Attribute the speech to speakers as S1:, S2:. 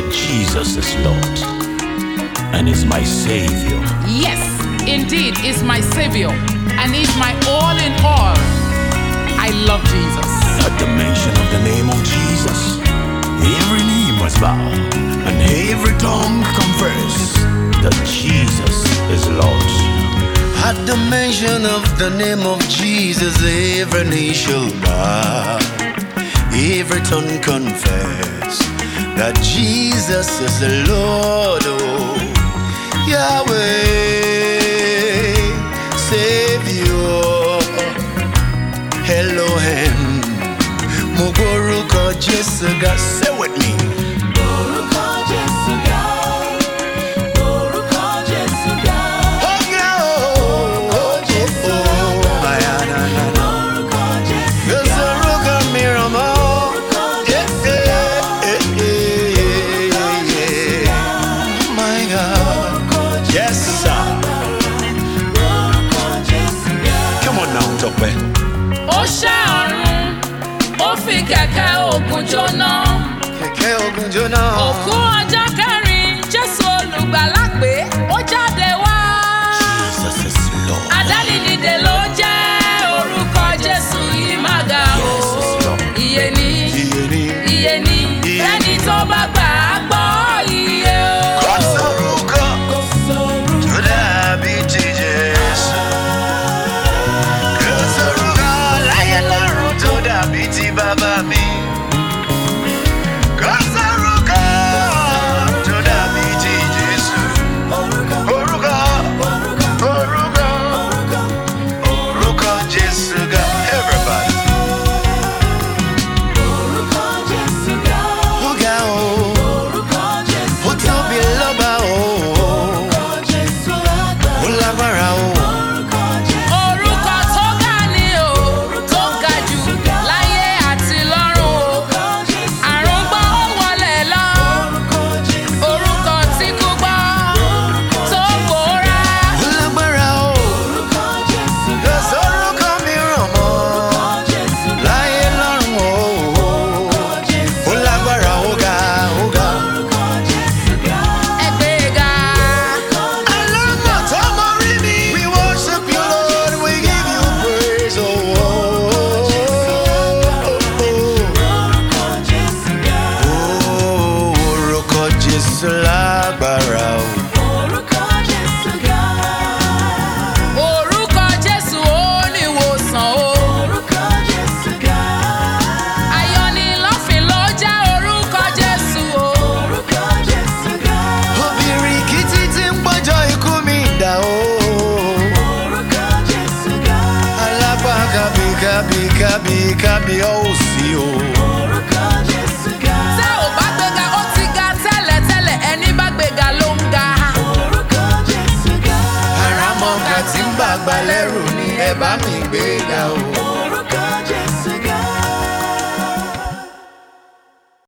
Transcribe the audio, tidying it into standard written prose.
S1: that Jesus is Lord and is my Savior.
S2: Yes, indeed, is my Savior and is my all in all. I love Jesus.
S1: At the mention of the name of Jesus, every knee must bow and every tongue confess that Jesus is Lord.
S3: At the mention of the name of Jesus, every knee shall bow, every tongue confess that Jesus is the Lord. Oh, Yahweh, Savior, Elohim, Mugoruko Jesuga. Say with me.
S2: Ó ṣẹ́ ọ̀run, ó fi kẹ̀kẹ́ ogun jóná.
S3: Kẹ̀kẹ́ ogun jóná.
S2: Òkú ọjọ́ kẹrin, Jésù olùgbàlà pé ó jáde wá.
S3: Jesus is Lord.
S2: Àdánidìde ló jẹ́ orúkọ Jésù yìí má ga o. Iye ni, iye ni, ẹni tó bá gbà á gbọ́ iye o.
S3: Kò sórúkọ tó dàbí ti Jésù. Kò sórúkọ láyé lọ́run tó dàbí ti bàbá mi. Kò sórúkọ tó dàbí ti Jésù. Orúkọ Jésù ga. Everybody. Ó ga o. Ó tóbi lọ́ba o. Ó lágbára o.
S2: Orúkọ tó ga ni o, tó ga jù láyé àti lọ́run o. Àrùn gbọ́ ó wọlé lọ. Orúkọ tí kú gbọ́ tó pòórá.
S3: Ó lágbára o. Kò sórúkọ mìíràn mọ́. Láyé lọ́run o. Ó lágbára ó ga ó ga.
S2: Ẹgbẹ́ ga.
S3: Alámọ̀ tó mọ rí mi. We worship you, Lord. We give you praise. Orúkọ Jésù lágbára o.
S2: Orúkọ Jésù ó ní ìwòsàn o. Ayọ̀nilọ́fìn ló jẹ́ orúkọ Jésù o.
S3: Obìnrin kìtì tí ń gbọ́jọ́ ikú mi dà o. Alápá kábí ó sí o.
S2: Tẹ́ ò bá gbéga ó ti ga tẹ́lẹ̀tẹ́lẹ̀, ẹni bá gbéga ló ń ga.
S3: Àràmọ̀gà tí ń bàgbà lẹ́rù ni ẹ bá mi gbé ga o.